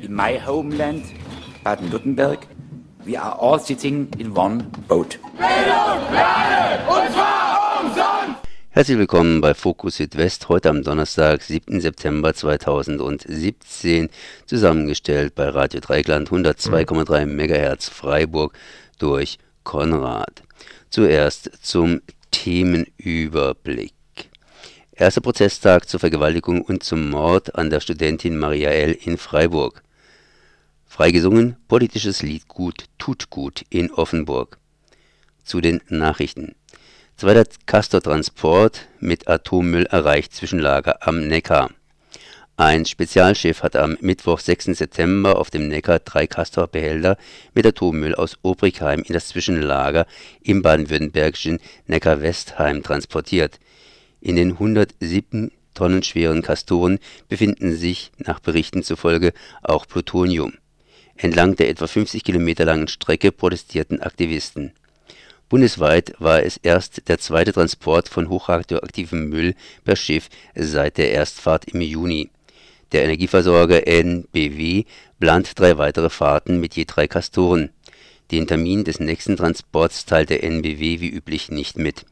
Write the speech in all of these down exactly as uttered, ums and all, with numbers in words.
in my homeland, Baden-Württemberg, we are all sitting in one boat. Bildung, Lernen, und zwar umsonst! Herzlich willkommen bei Fokus Südwest, heute am Donnerstag, siebten September zweitausendsiebzehn, zusammengestellt bei Radio Dreieckland hundertzwei Komma drei Megahertz Freiburg durch Konrad. Zuerst zum Themenüberblick. Erster Prozesstag zur Vergewaltigung und zum Mord an der Studentin Maria L. in Freiburg. Freigesungen, politisches Lied gut, tut gut in Offenburg. Zu den Nachrichten. Zweiter Castor-Transport mit Atommüll erreicht Zwischenlager am Neckar. Ein Spezialschiff hat am Mittwoch, sechsten September, auf dem Neckar drei Castor-Behälter mit Atommüll aus Obrigheim in das Zwischenlager im baden-württembergischen Neckar-Westheim transportiert. In den hundertsieben Tonnen schweren Castoren befinden sich nach Berichten zufolge auch Plutonium. Entlang der etwa fünfzig Kilometer langen Strecke protestierten Aktivisten. Bundesweit war es erst der zweite Transport von hochradioaktivem Müll per Schiff seit der Erstfahrt im Juni. Der Energieversorger N B W plant drei weitere Fahrten mit je drei Castoren. Den Termin des nächsten Transports teilt der N B W wie üblich nicht mit.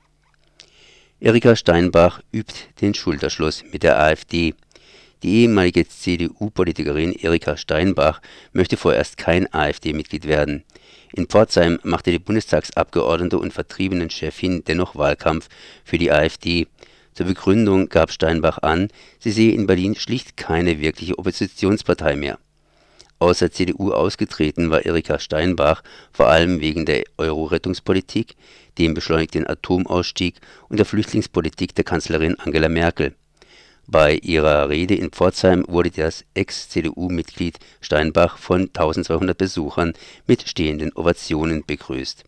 Erika Steinbach übt den Schulterschluss mit der AfD. Die ehemalige C D U-Politikerin Erika Steinbach möchte vorerst kein AfD-Mitglied werden. In Pforzheim machte die Bundestagsabgeordnete und Vertriebenenchefin dennoch Wahlkampf für die AfD. Zur Begründung gab Steinbach an, sie sehe in Berlin schlicht keine wirkliche Oppositionspartei mehr. Aus der C D U ausgetreten war Erika Steinbach vor allem wegen der Euro-Rettungspolitik, dem beschleunigten Atomausstieg und der Flüchtlingspolitik der Kanzlerin Angela Merkel. Bei ihrer Rede in Pforzheim wurde das Ex-C D U-Mitglied Steinbach von eintausendzweihundert Besuchern mit stehenden Ovationen begrüßt.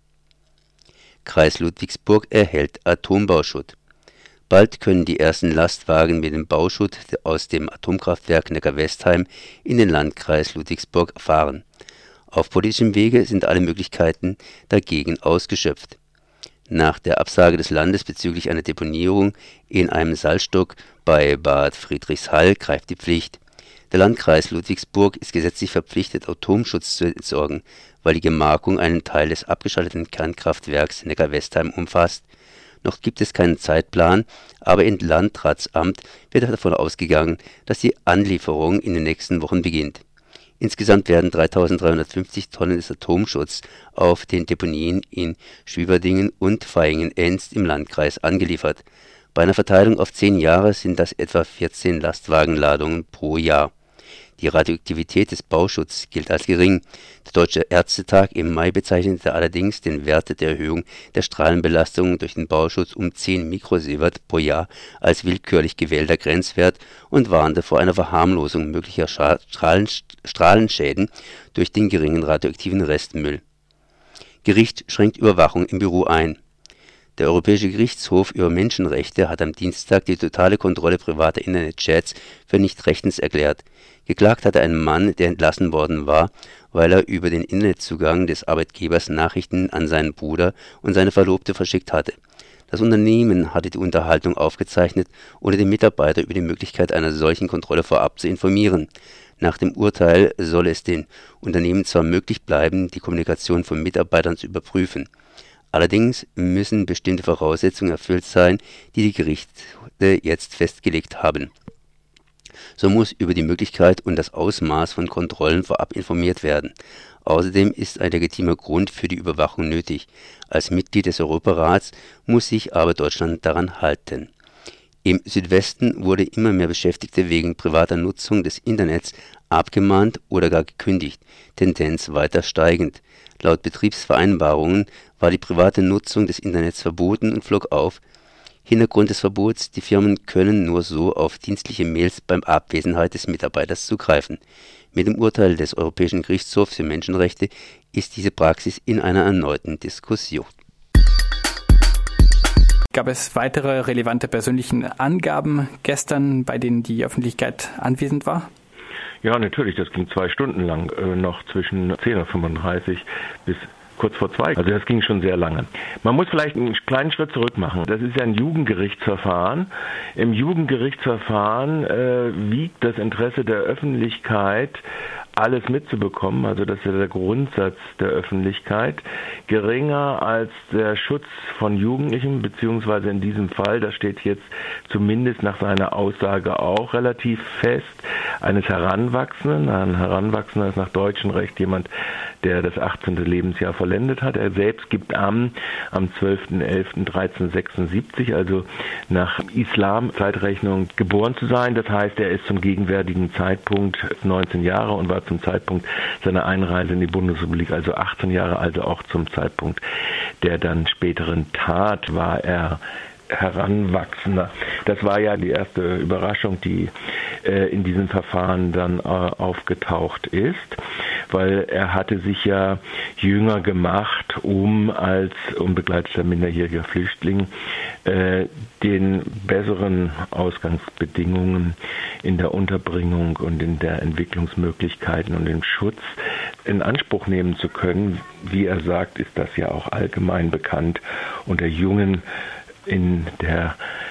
Kreis Ludwigsburg erhält Atombauschutz. Bald können die ersten Lastwagen mit dem Bauschutt aus dem Atomkraftwerk Neckar-Westheim in den Landkreis Ludwigsburg fahren. Auf politischem Wege sind alle Möglichkeiten dagegen ausgeschöpft. Nach der Absage des Landes bezüglich einer Deponierung in einem Salzstock bei Bad Friedrichshall greift die Pflicht. Der Landkreis Ludwigsburg ist gesetzlich verpflichtet, Atomschutz zu entsorgen, weil die Gemarkung einen Teil des abgeschalteten Kernkraftwerks Neckar-Westheim umfasst. Noch gibt es keinen Zeitplan, aber im Landratsamt wird davon ausgegangen, dass die Anlieferung in den nächsten Wochen beginnt. Insgesamt werden dreitausenddreihundertfünfzig Tonnen des Atomschutzes auf den Deponien in Schwieberdingen und Vaihingen-Enz im Landkreis angeliefert. Bei einer Verteilung auf zehn Jahre sind das etwa vierzehn Lastwagenladungen pro Jahr. Die Radioaktivität des Bauschutzes gilt als gering. Der Deutsche Ärztetag im Mai bezeichnete allerdings den Wert der Erhöhung der Strahlenbelastung durch den Bauschutz um zehn Mikrosievert pro Jahr als willkürlich gewählter Grenzwert und warnte vor einer Verharmlosung möglicher Strahlen, Strahlenschäden durch den geringen radioaktiven Restmüll. Gericht schränkt Überwachung im Büro ein. Der Europäische Gerichtshof über Menschenrechte hat am Dienstag die totale Kontrolle privater Internetchats für nicht rechtens erklärt. Geklagt hatte ein Mann, der entlassen worden war, weil er über den Internetzugang des Arbeitgebers Nachrichten an seinen Bruder und seine Verlobte verschickt hatte. Das Unternehmen hatte die Unterhaltung aufgezeichnet, ohne den Mitarbeiter über die Möglichkeit einer solchen Kontrolle vorab zu informieren. Nach dem Urteil soll es den Unternehmen zwar möglich bleiben, die Kommunikation von Mitarbeitern zu überprüfen. Allerdings müssen bestimmte Voraussetzungen erfüllt sein, die die Gerichte jetzt festgelegt haben. So muss über die Möglichkeit und das Ausmaß von Kontrollen vorab informiert werden. Außerdem ist ein legitimer Grund für die Überwachung nötig. Als Mitglied des Europarats muss sich aber Deutschland daran halten. Im Südwesten wurde immer mehr Beschäftigte wegen privater Nutzung des Internets abgemahnt oder gar gekündigt, Tendenz weiter steigend. Laut Betriebsvereinbarungen war die private Nutzung des Internets verboten und flog auf. Hintergrund des Verbots: Die Firmen können nur so auf dienstliche Mails bei Abwesenheit des Mitarbeiters zugreifen. Mit dem Urteil des Europäischen Gerichtshofs für Menschenrechte ist diese Praxis in einer erneuten Diskussion. Gab es weitere relevante persönliche Angaben gestern, bei denen die Öffentlichkeit anwesend war? Ja, natürlich. Das ging zwei Stunden lang, äh, noch zwischen zehn Uhr fünfunddreißig bis kurz vor zwei. Also das ging schon sehr lange. Man muss vielleicht einen kleinen Schritt zurück machen. Das ist ja ein Jugendgerichtsverfahren. Im Jugendgerichtsverfahren äh, wiegt das Interesse der Öffentlichkeit alles mitzubekommen, also das ist ja der Grundsatz der Öffentlichkeit, geringer als der Schutz von Jugendlichen, beziehungsweise in diesem Fall, das steht jetzt zumindest nach seiner Aussage auch relativ fest, eines Heranwachsenden. Ein Heranwachsender ist nach deutschem Recht jemand, der das achtzehnte Lebensjahr vollendet hat. Er selbst gibt an am zwölften elften dreizehnhundertsechsundsiebzig, also nach Islam-Zeitrechnung, geboren zu sein. Das heißt, er ist zum gegenwärtigen Zeitpunkt neunzehn Jahre und war zum Zeitpunkt seiner Einreise in die Bundesrepublik also achtzehn Jahre, also auch zum Zeitpunkt der dann späteren Tat war er Heranwachsender. Das war ja die erste Überraschung, die äh, in diesem Verfahren dann äh, aufgetaucht ist, weil er hatte sich ja jünger gemacht, um als unbegleiteter minderjähriger Flüchtling äh, den besseren Ausgangsbedingungen in der Unterbringung und in der Entwicklungsmöglichkeiten und dem Schutz in Anspruch nehmen zu können. Wie er sagt, ist das ja auch allgemein bekannt unter Jungen in der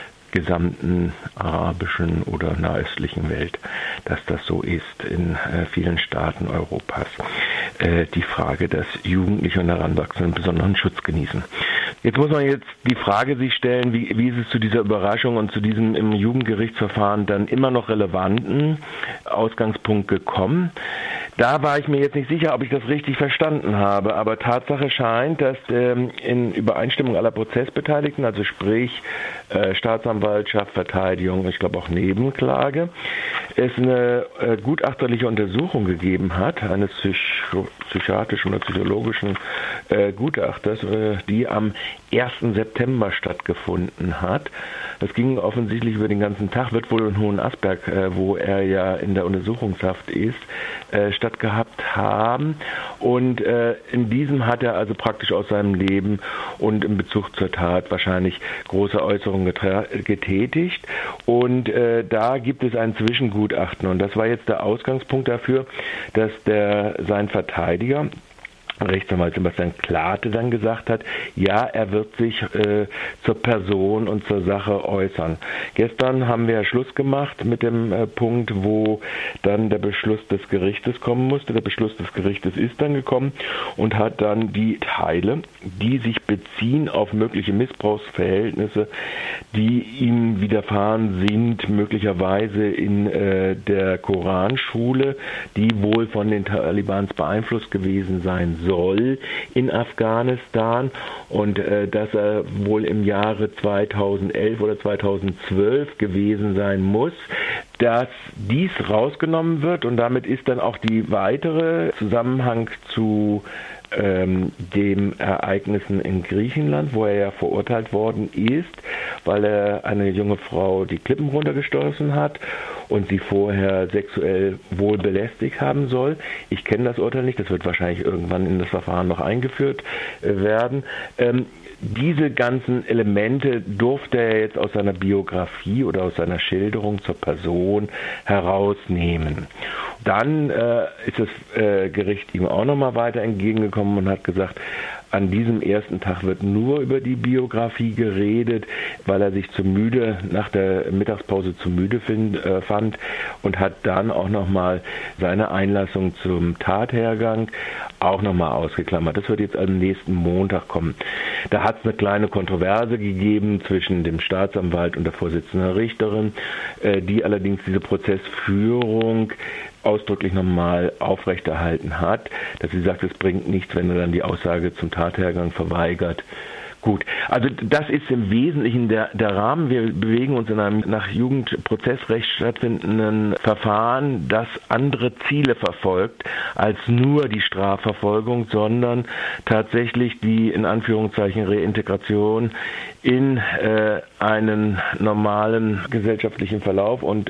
gesamten arabischen oder nahöstlichen Welt, dass das so ist in äh, vielen Staaten Europas. Äh, die Frage, dass Jugendliche und Heranwachsende einen besonderen Schutz genießen. Jetzt muss man jetzt die Frage sich stellen, wie, wie ist es zu dieser Überraschung und zu diesem im Jugendgerichtsverfahren dann immer noch relevanten Ausgangspunkt gekommen? Da war ich mir jetzt nicht sicher, ob ich das richtig verstanden habe, aber Tatsache scheint, dass ähm, in Übereinstimmung aller Prozessbeteiligten, also sprich äh, Staatsanwaltschaft, Verteidigung, ich glaube auch Nebenklage, es eine äh, gutachterliche Untersuchung gegeben hat, eines psych- psychiatrischen oder psychologischen äh, Gutachters, äh, die am ersten September stattgefunden hat. Das ging offensichtlich über den ganzen Tag, wird wohl in Hohenasperg, äh, wo er ja in der Untersuchungshaft ist, äh, stattgehabt haben. Und äh, in diesem hat er also praktisch aus seinem Leben und in Bezug zur Tat wahrscheinlich große Äußerungen getra- getätigt. Und äh, da gibt es ein Zwischengutachten. Und das war jetzt der Ausgangspunkt dafür, dass der sein Verteidiger, Rechtsanwalt Sebastian Klate, dann gesagt hat, ja, er wird sich äh, zur Person und zur Sache äußern. Gestern haben wir Schluss gemacht mit dem äh, Punkt, wo dann der Beschluss des Gerichtes kommen musste. Der Beschluss des Gerichtes ist dann gekommen und hat dann die Teile, die sich beziehen auf mögliche Missbrauchsverhältnisse, die ihm widerfahren sind, möglicherweise in äh, der Koranschule, die wohl von den Talibans beeinflusst gewesen sein soll in Afghanistan, und äh, dass er wohl im Jahre zweitausendelf oder zweitausendzwölf gewesen sein muss, dass dies rausgenommen wird, und damit ist dann auch die weitere Zusammenhang zu ähm, den Ereignissen in Griechenland, wo er ja verurteilt worden ist, weil er eine junge Frau die Klippen runtergestoßen hat und sie vorher sexuell wohl belästigt haben soll. Ich kenne das Urteil nicht, das wird wahrscheinlich irgendwann in das Verfahren noch eingeführt äh, werden. Ähm, diese ganzen Elemente durfte er jetzt aus seiner Biografie oder aus seiner Schilderung zur Person herausnehmen. Dann äh, ist das äh, Gericht ihm auch nochmal weiter entgegengekommen und hat gesagt, an diesem ersten Tag wird nur über die Biografie geredet, weil er sich zu müde, nach der Mittagspause zu müde find, äh, fand, und hat dann auch nochmal seine Einlassung zum Tathergang auch nochmal ausgeklammert. Das wird jetzt am nächsten Montag kommen. Da hat es eine kleine Kontroverse gegeben zwischen dem Staatsanwalt und der Vorsitzenden Richterin, äh, die allerdings diese Prozessführung ausdrücklich nochmal aufrechterhalten hat, dass sie sagt, es bringt nichts, wenn er dann die Aussage zum Tathergang verweigert. Gut, also das ist im Wesentlichen der, der Rahmen. Wir bewegen uns in einem nach Jugendprozessrecht stattfindenden Verfahren, das andere Ziele verfolgt als nur die Strafverfolgung, sondern tatsächlich die in Anführungszeichen Reintegration in äh, einen normalen gesellschaftlichen Verlauf und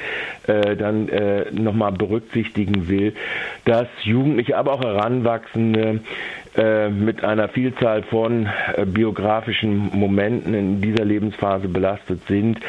äh, dann äh, nochmal berücksichtigen will, dass Jugendliche, aber auch Heranwachsende äh, mit einer Vielzahl von äh, biografischen Momenten in dieser Lebensphase belastet sind,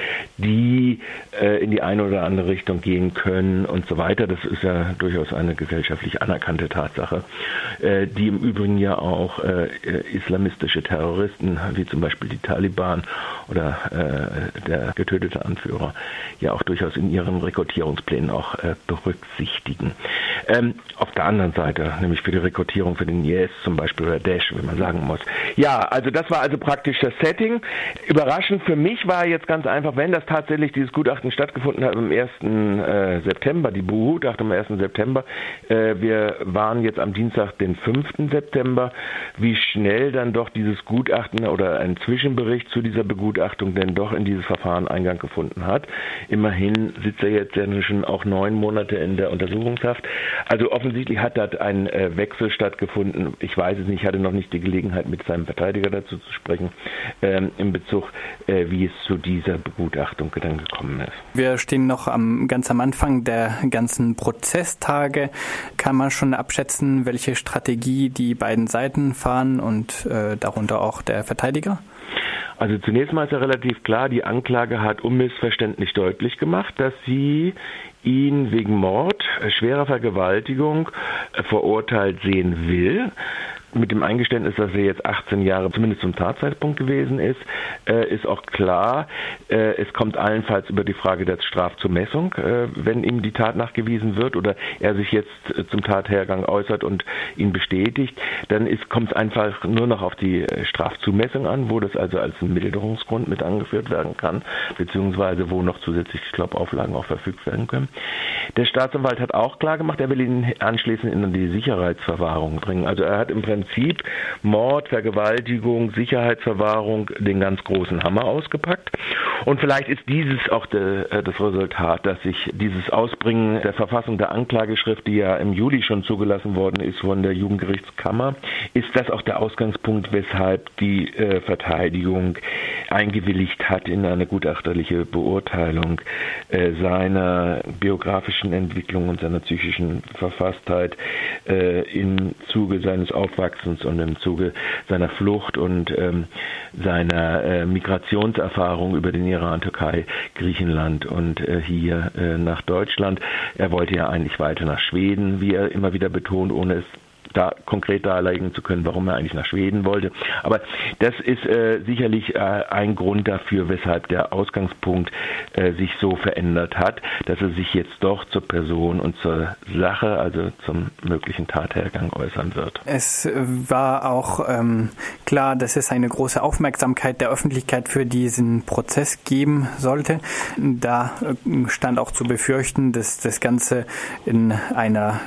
die äh, in die eine oder andere Richtung gehen können und so weiter. Das ist ja durchaus eine gesellschaftlich anerkannte Tatsache, äh, die im Übrigen ja auch äh, islamistische Terroristen, wie zum Beispiel die Taliban oder äh, der getötete Anführer, ja auch durchaus in ihren Rekrutierungsplänen auch äh, berücksichtigen. Ähm, auf der anderen Seite, nämlich für die Rekrutierung für den I S zum Beispiel oder Daesh, wie man sagen muss. Ja, also das war also praktisch das Setting. Überraschend für mich war jetzt ganz einfach, wenn das tatsächlich dieses Gutachten stattgefunden hat am ersten äh, September, die Begutachtung am ersten September, äh, wir waren jetzt am Dienstag, den fünften September, wie schnell dann doch dieses Gutachten oder ein Zwischenbericht zu dieser Begutachtung denn doch in dieses Verfahren Eingang gefunden hat. Immerhin sitzt er jetzt ja schon auch neun Monate in der Untersuchungshaft. Also offensichtlich hat dort ein äh, Wechsel stattgefunden. Ich weiß es nicht, ich hatte noch nicht die Gelegenheit, mit seinem Verteidiger dazu zu sprechen, ähm, in Bezug, äh, wie es zu dieser Begutachtung dann gekommen ist. Wir stehen noch am, ganz am Anfang der ganzen Prozesstage. Kann man schon abschätzen, welche Strategie die beiden Seiten fahren und äh, darunter auch der Verteidiger? Also zunächst mal ist ja relativ klar, die Anklage hat unmissverständlich deutlich gemacht, dass sie ihn wegen Mord, schwerer Vergewaltigung verurteilt sehen will. Mit dem Eingeständnis, dass er jetzt achtzehn Jahre zumindest zum Tatzeitpunkt gewesen ist, äh, ist auch klar, äh, es kommt allenfalls über die Frage der Strafzumessung, äh, wenn ihm die Tat nachgewiesen wird oder er sich jetzt äh, zum Tathergang äußert und ihn bestätigt, dann kommt es einfach nur noch auf die äh, Strafzumessung an, wo das also als ein Milderungsgrund mit angeführt werden kann, beziehungsweise wo noch zusätzlich, ich glaube, Auflagen auch verfügt werden können. Der Staatsanwalt hat auch klar gemacht, er will ihn anschließend in die Sicherheitsverwahrung bringen. Also er hat im Prinzip Prinzip Mord, Vergewaltigung, Sicherheitsverwahrung den ganz großen Hammer ausgepackt. Und vielleicht ist dieses auch de, das Resultat, dass sich dieses Ausbringen der Verfassung der Anklageschrift, die ja im Juli schon zugelassen worden ist von der Jugendgerichtskammer, ist das auch der Ausgangspunkt, weshalb die äh, Verteidigung eingewilligt hat in eine gutachterliche Beurteilung äh, seiner biografischen Entwicklung und seiner psychischen Verfasstheit äh, im Zuge seines Aufwachsens und im Zuge seiner Flucht und ähm, seiner äh, Migrationserfahrung über den Iran, Türkei, Griechenland und äh, hier äh, nach Deutschland. Er wollte ja eigentlich weiter nach Schweden, wie er immer wieder betont, ohne es da konkret darlegen zu können, warum er eigentlich nach Schweden wollte. Aber das ist äh, sicherlich äh, ein Grund dafür, weshalb der Ausgangspunkt äh, sich so verändert hat, dass er sich jetzt doch zur Person und zur Sache, also zum möglichen Tathergang äußern wird. Es war auch ähm, klar, dass es eine große Aufmerksamkeit der Öffentlichkeit für diesen Prozess geben sollte. Da äh, stand auch zu befürchten, dass das Ganze in einer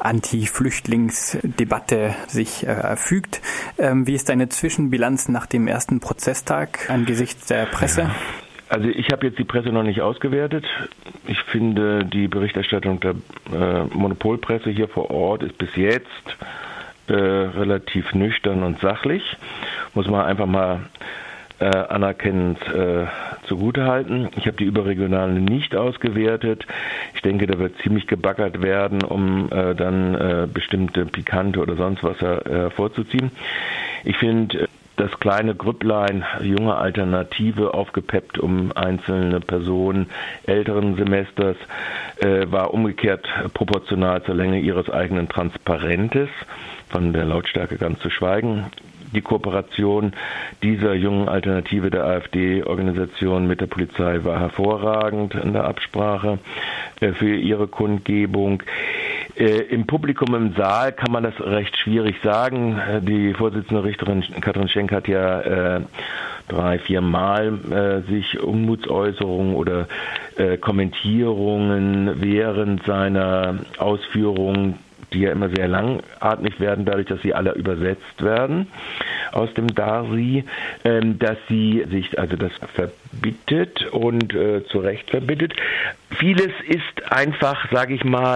Anti-Flüchtlings-Debatte sich äh, fügt. Ähm, wie ist deine Zwischenbilanz nach dem ersten Prozesstag angesichts der Presse? Also ich habe jetzt die Presse noch nicht ausgewertet. Ich finde, die Berichterstattung der äh, Monopolpresse hier vor Ort ist bis jetzt äh, relativ nüchtern und sachlich. Muss man einfach mal äh, anerkennend äh, zugutehalten. Ich habe die überregionalen nicht ausgewertet. Ich denke, da wird ziemlich gebaggert werden, um äh, dann äh, bestimmte Pikante oder sonst was hervorzuziehen. Äh, ich finde, das kleine Grüpplein, junge Alternative, aufgepeppt um einzelne Personen älteren Semesters, äh, war umgekehrt proportional zur Länge ihres eigenen Transparentes, von der Lautstärke ganz zu schweigen. Die Kooperation dieser jungen Alternative der AfD-Organisation mit der Polizei war hervorragend in der Absprache äh, für ihre Kundgebung. Äh, Im Publikum im Saal kann man das recht schwierig sagen. Äh, die Vorsitzende Richterin Katrin Schenk hat ja äh, drei, vier Mal äh, sich Unmutsäußerungen oder äh, Kommentierungen während seiner Ausführungen, die ja immer sehr langatmig werden, dadurch, dass sie alle übersetzt werden aus dem Dari, ähm, dass sie sich also das verbittet und äh, zu Recht verbittet. Vieles ist einfach, sage ich mal,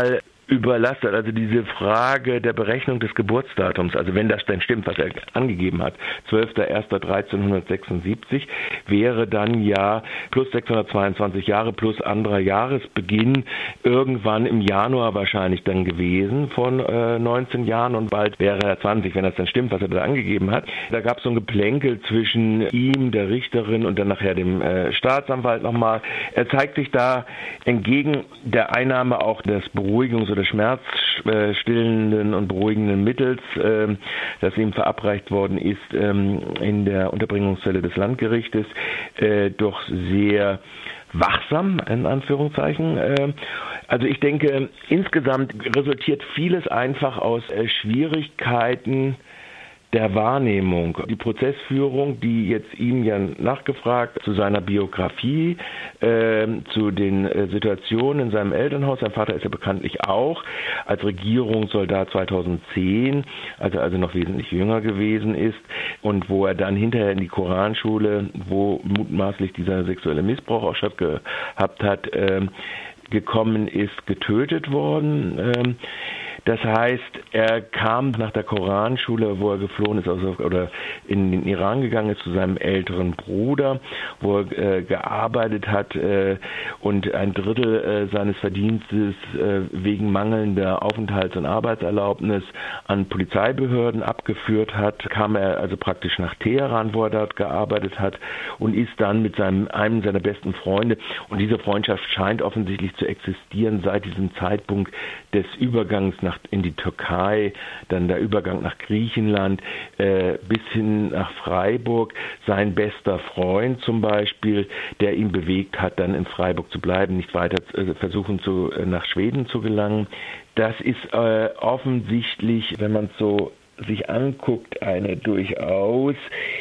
überlastet. Also diese Frage der Berechnung des Geburtsdatums, also wenn das denn stimmt, was er angegeben hat, zwölfter erster dreizehnhundertsechsundsiebzig, wäre dann ja plus sechshundertzweiundzwanzig Jahre plus anderer Jahresbeginn irgendwann im Januar wahrscheinlich dann gewesen von äh, neunzehn Jahren und bald wäre er zwanzig, wenn das dann stimmt, was er da angegeben hat. Da gab es so ein Geplänkel zwischen ihm, der Richterin und dann nachher dem äh, Staatsanwalt nochmal. Er zeigt sich da entgegen der Einnahme auch des Beruhigungs- oder schmerzstillenden und beruhigenden Mittels, äh, das ihm verabreicht worden ist ähm, in der Unterbringungszelle des Landgerichtes, äh, doch sehr wachsam, in Anführungszeichen. Äh, also ich denke, insgesamt resultiert vieles einfach aus äh, Schwierigkeiten der Wahrnehmung. Die Prozessführung, die jetzt ihm ja nachgefragt zu seiner Biografie, äh, zu den äh, Situationen in seinem Elternhaus. Sein Vater ist ja bekanntlich auch als Regierungssoldat zweitausendzehn, als er also noch wesentlich jünger gewesen ist und wo er dann hinterher in die Koranschule, wo mutmaßlich dieser sexuelle Missbrauch auch stattgehabt hat, äh, gekommen ist, getötet worden. Äh, Das heißt, er kam nach der Koranschule, wo er geflohen ist, also, oder in den Iran gegangen ist, zu seinem älteren Bruder, wo er äh, gearbeitet hat äh, und ein Drittel äh, seines Verdienstes äh, wegen mangelnder Aufenthalts- und Arbeitserlaubnis an Polizeibehörden abgeführt hat. Kam er also praktisch nach Teheran, wo er dort gearbeitet hat, und ist dann mit seinem, einem seiner besten Freunde, und diese Freundschaft scheint offensichtlich zu existieren seit diesem Zeitpunkt des Übergangs nach in die Türkei, dann der Übergang nach Griechenland, äh, bis hin nach Freiburg. Sein bester Freund zum Beispiel, der ihn bewegt hat, dann in Freiburg zu bleiben, nicht weiter äh, versuchen, zu, äh, nach Schweden zu gelangen. Das ist äh, offensichtlich, wenn man es so sich anguckt, eine durchaus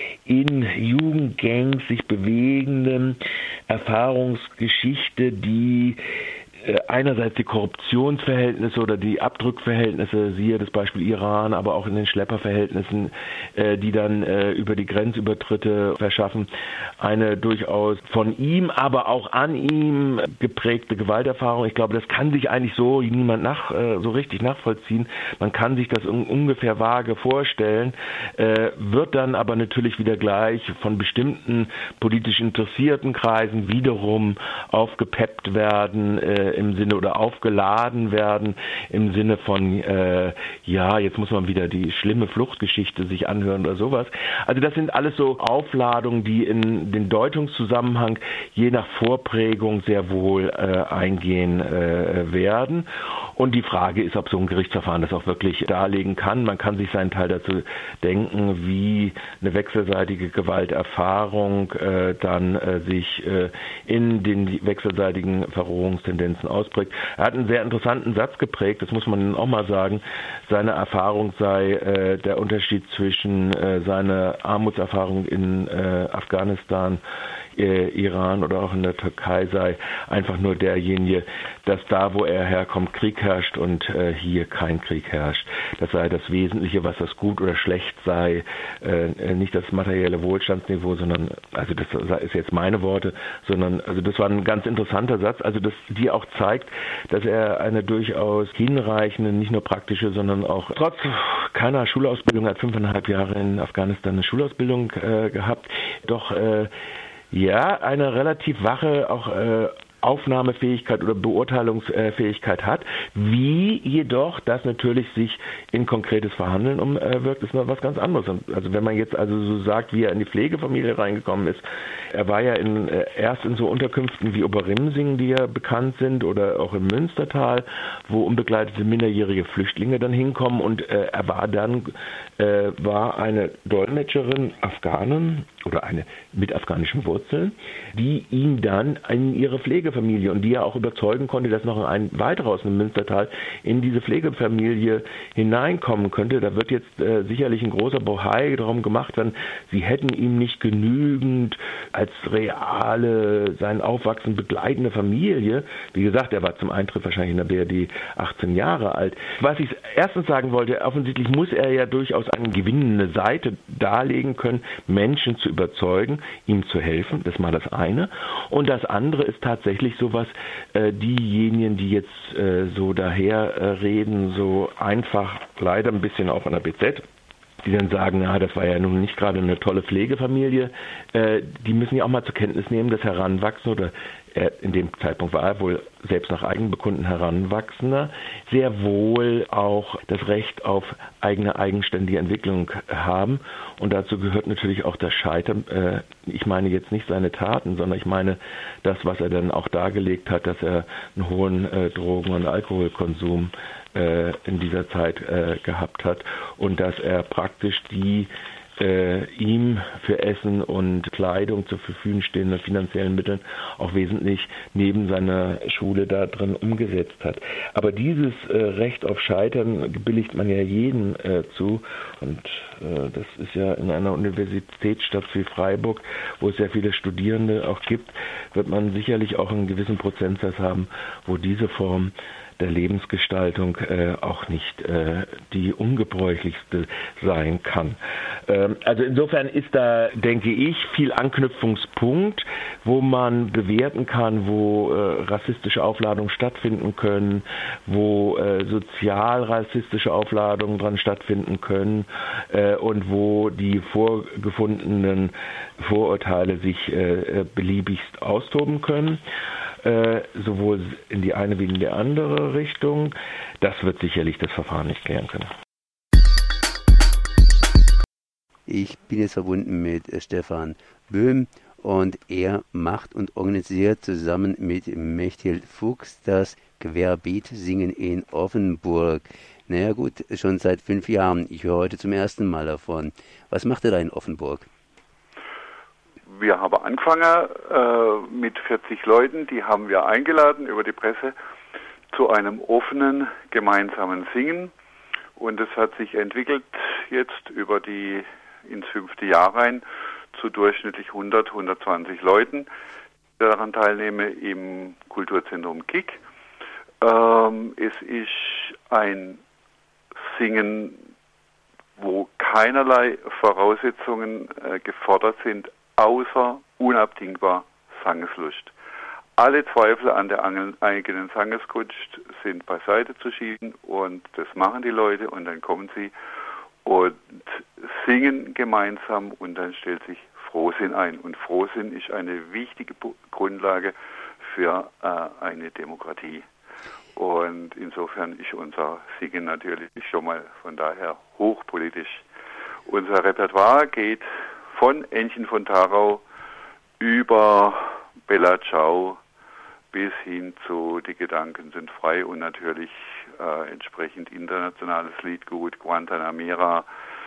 in Jugendgangs sich bewegende Erfahrungsgeschichte, die einerseits die Korruptionsverhältnisse oder die Abdrückverhältnisse, siehe das Beispiel Iran, aber auch in den Schlepperverhältnissen, die dann über die Grenzübertritte verschaffen, eine durchaus von ihm, aber auch an ihm geprägte Gewalterfahrung. Ich glaube, das kann sich eigentlich so niemand nach, so richtig nachvollziehen. Man kann sich das ungefähr vage vorstellen, wird dann aber natürlich wieder gleich von bestimmten politisch interessierten Kreisen wiederum aufgepeppt werden, im Sinne oder aufgeladen werden im Sinne von, äh, ja, jetzt muss man wieder die schlimme Fluchtgeschichte sich anhören oder sowas. Also das sind alles so Aufladungen, die in den Deutungszusammenhang je nach Vorprägung sehr wohl äh, eingehen äh, werden. Und die Frage ist, ob so ein Gerichtsverfahren das auch wirklich darlegen kann. Man kann sich seinen Teil dazu denken, wie eine wechselseitige Gewalterfahrung äh, dann äh, sich äh, in den wechselseitigen Verrohungstendenzen ausprägt. Er hat einen sehr interessanten Satz geprägt, das muss man auch mal sagen. Seine Erfahrung sei äh, der Unterschied zwischen äh, seiner Armutserfahrung in äh, Afghanistan, äh, Iran oder auch in der Türkei sei einfach nur derjenige, dass da, wo er herkommt, Krieg herrscht und äh, hier kein Krieg herrscht. Das sei das Wesentliche, was das gut oder schlecht sei, äh, nicht das materielle Wohlstandsniveau, sondern, also das ist jetzt meine Worte, sondern, also das war ein ganz interessanter Satz, also das, die auch zeigt, dass er eine durchaus hinreichende, nicht nur praktische, sondern auch trotz keiner Schulausbildung, hat fünfeinhalb Jahre in Afghanistan eine Schulausbildung äh, gehabt, doch äh, ja, eine relativ wache, auch äh, Aufnahmefähigkeit oder Beurteilungsfähigkeit hat, wie jedoch das natürlich sich in konkretes Verhandeln umwirkt, ist noch was ganz anderes. Also wenn man jetzt also so sagt, wie er in die Pflegefamilie reingekommen ist, er war ja in, erst in so Unterkünften wie Oberrimsingen, die ja bekannt sind, oder auch im Münstertal, wo unbegleitete minderjährige Flüchtlinge dann hinkommen, und äh, er war dann äh, war eine Dolmetscherin, Afghanin oder eine mit afghanischen Wurzeln, die ihn dann in ihre Pflegefamilie, und die er auch überzeugen konnte, dass noch ein weiterer aus dem Münstertal in diese Pflegefamilie hineinkommen könnte. Da wird jetzt äh, sicherlich ein großer Bohai darum gemacht werden, sie hätten ihm nicht genügend als reale, sein Aufwachsen begleitende Familie. Wie gesagt, er war zum Eintritt wahrscheinlich in der B R D achtzehn Jahre alt. Was ich erstens sagen wollte, offensichtlich muss er ja durchaus eine gewinnende Seite darlegen können, Menschen zu überzeugen, ihm zu helfen. Das ist mal das eine. Und das andere ist tatsächlich, wirklich sowas, äh, diejenigen, die jetzt äh, so daher äh, reden, so einfach, leider ein bisschen auch an der B Z, die dann sagen, na, das war ja nun nicht gerade eine tolle Pflegefamilie, äh, die müssen ja auch mal zur Kenntnis nehmen, dass Heranwachsende, oder er, in dem Zeitpunkt war er wohl selbst nach Eigenbekunden Heranwachsender, sehr wohl auch das Recht auf eigene eigenständige Entwicklung haben. Und dazu gehört natürlich auch das Scheitern. Äh, ich meine jetzt nicht seine Taten, sondern ich meine das, was er dann auch dargelegt hat, dass er einen hohen äh, Drogen- und Alkoholkonsum äh, in dieser Zeit äh, gehabt hat und dass er praktisch die äh, ihm für Essen und Kleidung zur Verfügung stehenden finanziellen Mitteln auch wesentlich neben seiner Schule da drin umgesetzt hat. Aber dieses äh, Recht auf Scheitern billigt man ja jedem äh, zu, und äh, das ist ja in einer Universitätsstadt wie Freiburg, wo es sehr viele Studierende auch gibt, wird man sicherlich auch einen gewissen Prozentsatz haben, wo diese Form der Lebensgestaltung äh, auch nicht äh, die ungebräuchlichste sein kann. Ähm, also insofern ist da, denke ich, viel Anknüpfungspunkt, wo man bewerten kann, wo äh, rassistische Aufladungen stattfinden können, wo äh, sozial rassistische Aufladungen dran stattfinden können äh, und wo die vorgefundenen Vorurteile sich äh, beliebigst austoben können. Äh, sowohl in die eine wie in die andere Richtung. Das wird sicherlich das Verfahren nicht klären können. Ich bin jetzt verbunden mit Stefan Böhm und er macht und organisiert zusammen mit Mechthild Fuchs das Querbeet-Singen in Offenburg. Naja gut, schon seit fünf Jahren. Ich höre heute zum ersten Mal davon. Was macht ihr da in Offenburg? Wir haben angefangen äh, mit vierzig Leuten, die haben wir eingeladen über die Presse zu einem offenen gemeinsamen Singen, und es hat sich entwickelt jetzt über die ins fünfte Jahr rein zu durchschnittlich hundert, hundertzwanzig Leuten, die daran teilnehmen im Kulturzentrum Kick. Ähm, es ist ein Singen, wo keinerlei Voraussetzungen äh, gefordert sind, außer unabdingbar Sangeslust. Alle Zweifel an der eigenen Sangeskunst sind beiseite zu schieben, und das machen die Leute, und dann kommen sie und singen gemeinsam, und dann stellt sich Frohsinn ein. Und Frohsinn ist eine wichtige Grundlage für äh, eine Demokratie. Und insofern ist unser Singen natürlich schon mal von daher hochpolitisch. Unser Repertoire geht von Ännchen von Tharau über Bella Ciao bis hin zu Die Gedanken sind frei und natürlich äh, entsprechend internationales Liedgut, Guantanamera,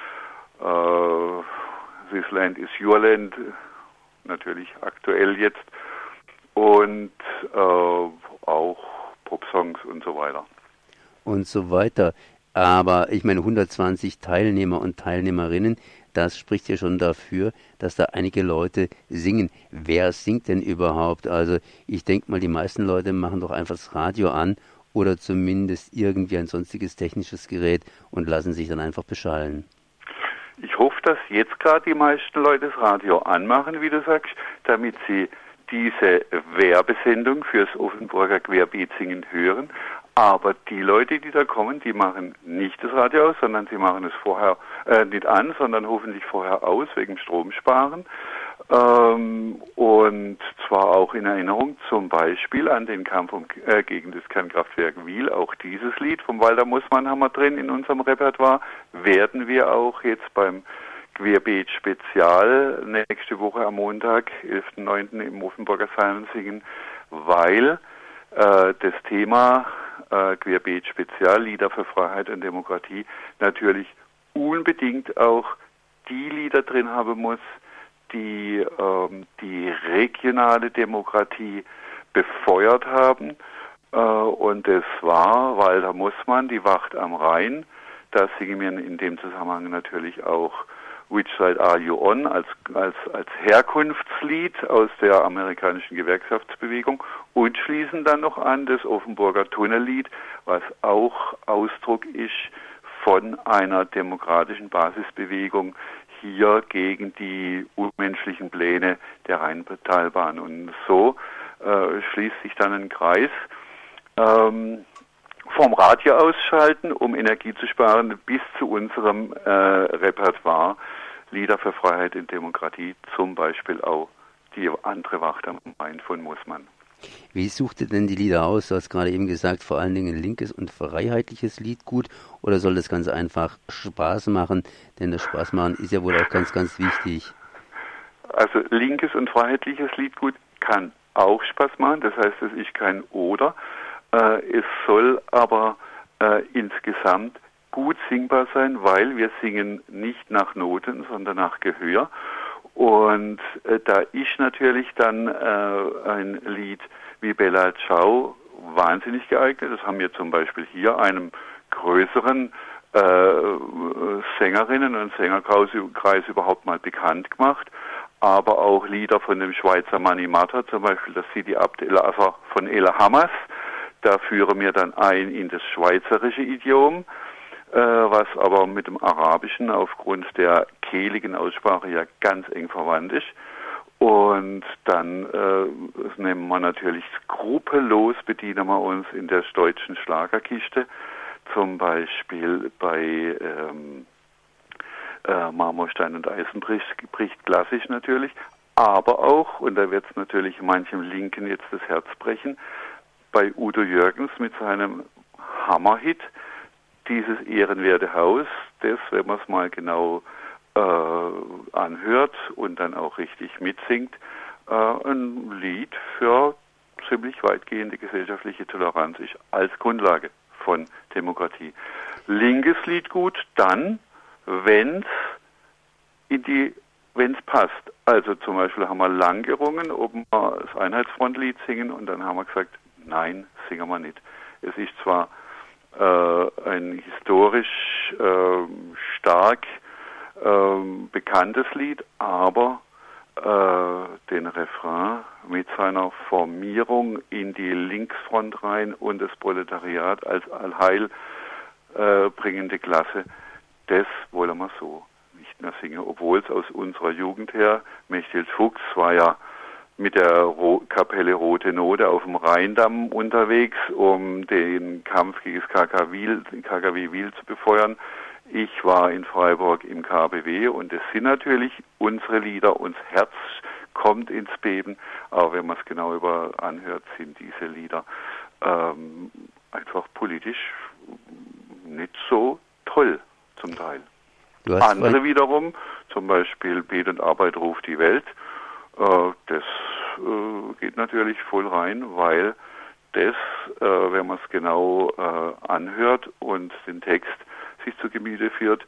äh, This Land is Your Land, natürlich aktuell jetzt, und äh, auch Popsongs und so weiter. Und so weiter. Aber ich meine, hundertzwanzig Teilnehmer und Teilnehmerinnen, das spricht ja schon dafür, dass da einige Leute singen. Wer singt denn überhaupt? Also ich denke mal, die meisten Leute machen doch einfach das Radio an oder zumindest irgendwie ein sonstiges technisches Gerät und lassen sich dann einfach beschallen. Ich hoffe, dass jetzt gerade die meisten Leute das Radio anmachen, wie du sagst, damit sie diese Werbesendung fürs Offenburger Querbeetsingen hören. Aber die Leute, die da kommen, die machen nicht das Radio aus, sondern sie machen es vorher äh, nicht an, sondern hoffentlich vorher aus, wegen Stromsparen. Ähm, und zwar auch in Erinnerung zum Beispiel an den Kampf um, äh, gegen das Kernkraftwerk Wiel. Auch dieses Lied vom Walter Mussmann haben wir drin in unserem Repertoire. Werden wir auch jetzt beim Querbeet Spezial nächste Woche am Montag, elften neunten im Offenburger Salmen singen, weil äh, das Thema äh, Querbeet Spezial, Lieder für Freiheit und Demokratie, natürlich unbedingt auch die Lieder drin haben muss, die ähm, die regionale Demokratie befeuert haben. Äh, und das war Walter Mussmann, Die Wacht am Rhein. Da singen wir in dem Zusammenhang natürlich auch Which Side Are You On als, als, als Herkunftslied aus der amerikanischen Gewerkschaftsbewegung und schließen dann noch an das Offenburger Tunnellied, was auch Ausdruck ist von einer demokratischen Basisbewegung hier gegen die unmenschlichen Pläne der Rheintalbahn. Und so äh, schließt sich dann ein Kreis. Ähm, vom Radio ausschalten, um Energie zu sparen, bis zu unserem äh, Repertoire Lieder für Freiheit und Demokratie, zum Beispiel auch die andere Wacht am Main von Moosmann. Wie sucht ihr denn die Lieder aus? Du hast gerade eben gesagt, vor allen Dingen ein linkes und freiheitliches Lied gut, oder soll das ganz einfach Spaß machen? Denn das Spaß machen ist ja wohl auch ganz, ganz wichtig. Also linkes und freiheitliches Lied gut kann auch Spaß machen, das heißt, es ist kein Oder. Äh, es soll aber äh, insgesamt gut singbar sein, weil wir singen nicht nach Noten, sondern nach Gehör. Und äh, da ist natürlich dann äh, ein Lied wie Bella Ciao wahnsinnig geeignet. Das haben wir zum Beispiel hier einem größeren äh, Sängerinnen- und Sängerkreis überhaupt mal bekannt gemacht. Aber auch Lieder von dem Schweizer Mani Matter, zum Beispiel das Sidi Abd El Azhar von Ela Hamas. Da führen wir dann ein in das schweizerische Idiom, äh, was aber mit dem Arabischen aufgrund der kehligen Aussprache ja ganz eng verwandt ist. Und dann äh, nehmen wir natürlich skrupellos, bedienen wir uns in der deutschen Schlagerkiste, zum Beispiel bei ähm, äh, Marmorstein und Eisen bricht, bricht klassisch natürlich, aber auch, und da wird es natürlich manchem Linken jetzt das Herz brechen, bei Udo Jürgens mit seinem Hammerhit, dieses ehrenwerte Haus, das, wenn man es mal genau äh, anhört und dann auch richtig mitsingt, äh, ein Lied für ziemlich weitgehende gesellschaftliche Toleranz ist, als Grundlage von Demokratie. Linkes Lied gut, dann, wenn es in die wenn es passt. Also zum Beispiel haben wir lang gerungen, ob wir das Einheitsfrontlied singen, und dann haben wir gesagt, nein, singen wir nicht. Es ist zwar äh, ein historisch äh, stark äh, bekanntes Lied, aber äh, den Refrain mit seiner Formierung in die Linksfront rein und das Proletariat als allheil äh, bringende Klasse, das wollen wir so nicht mehr singen, obwohl es aus unserer Jugend her, Mechthild Fuchs war ja mit der Ro- Kapelle Rote Note auf dem Rheindamm unterwegs, um den Kampf gegen das K K Wiel, K K W Wiel zu befeuern. Ich war in Freiburg im K B W, und es sind natürlich unsere Lieder, uns Herz kommt ins Beben, aber wenn man es genau über anhört, sind diese Lieder ähm, einfach politisch nicht so toll zum Teil. Andere wiederum, zum Beispiel Bet und Arbeit ruft die Welt, äh, das äh, geht natürlich voll rein, weil das, äh, wenn man es genau äh, anhört und den Text sich zu Gemüte führt,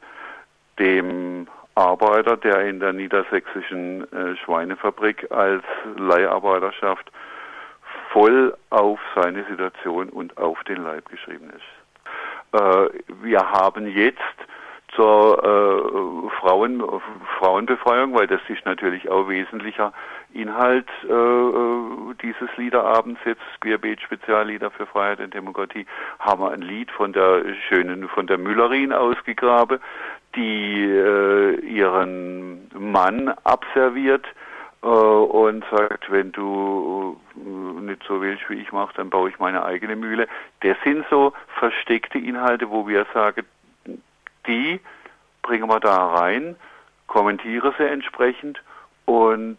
dem Arbeiter, der in der niedersächsischen äh, Schweinefabrik als Leiharbeiterschaft voll auf seine Situation und auf den Leib geschrieben ist. Äh, wir haben jetzt zur äh, Frauen, Frauenbefreiung, weil das ist natürlich auch wesentlicher Inhalt äh, dieses Liederabends, jetzt Querbeet-Speziallieder für Freiheit und Demokratie, haben wir ein Lied von der schönen, von der Müllerin ausgegraben, die äh, ihren Mann abserviert äh, und sagt, wenn du nicht so willst, wie ich mache, dann baue ich meine eigene Mühle. Das sind so versteckte Inhalte, wo wir sagen, die bringen wir da rein, kommentiere sie entsprechend und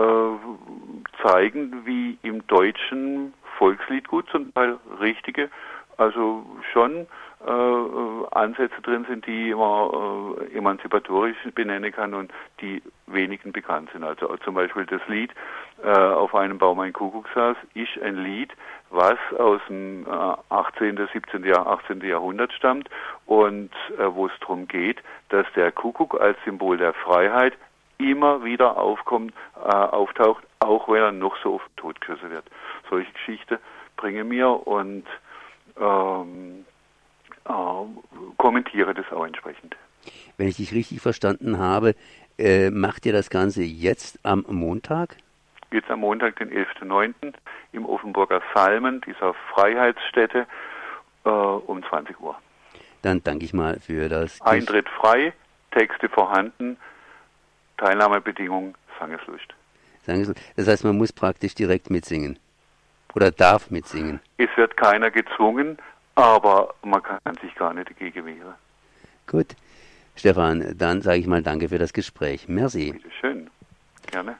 äh, zeigen, wie im deutschen Volksliedgut zum Teil richtige, also schon äh, Ansätze drin sind, die man äh, emanzipatorisch benennen kann und die wenigen bekannt sind. Also zum Beispiel das Lied äh, Auf einem Baum ein Kuckuck saß ist ein Lied, was aus dem äh, achtzehnten, siebzehnten, Jahr, achtzehnten Jahrhundert stammt und äh, wo es darum geht, dass der Kuckuck als Symbol der Freiheit immer wieder aufkommt, äh, auftaucht, auch wenn er noch so oft totgeschossen wird. Solche Geschichten bringen mir und ähm, äh, kommentiere das auch entsprechend. Wenn ich dich richtig verstanden habe, äh, macht ihr das Ganze jetzt am Montag? Jetzt am Montag, den elften neunten im Offenburger Salmen, dieser Freiheitsstätte, äh, um zwanzig Uhr. Dann danke ich mal für das. Eintritt frei, Texte vorhanden, Teilnahmebedingungen, Sangeslust. Das heißt, man muss praktisch direkt mitsingen. oder darf mitsingen? Es wird keiner gezwungen, aber man kann sich gar nicht dagegen wehren. Gut. Stefan, dann sage ich mal danke für das Gespräch. Merci. Bitte schön. Gerne.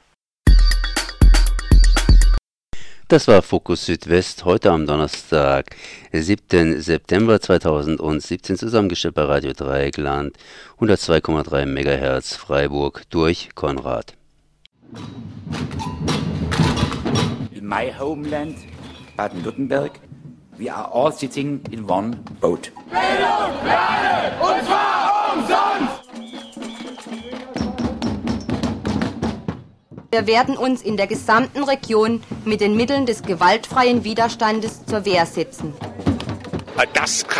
Das war Fokus Südwest, heute am Donnerstag, siebten September zweitausendsiebzehn, zusammengestellt bei Radio Dreieckland, hundertzwei Komma drei Megahertz Freiburg durch Konrad. In my homeland, Baden-Württemberg, we are all sitting in one boat. Bildung, Lernen, und zwar umsonst! Wir werden uns in der gesamten Region mit den Mitteln des gewaltfreien Widerstandes zur Wehr setzen. Das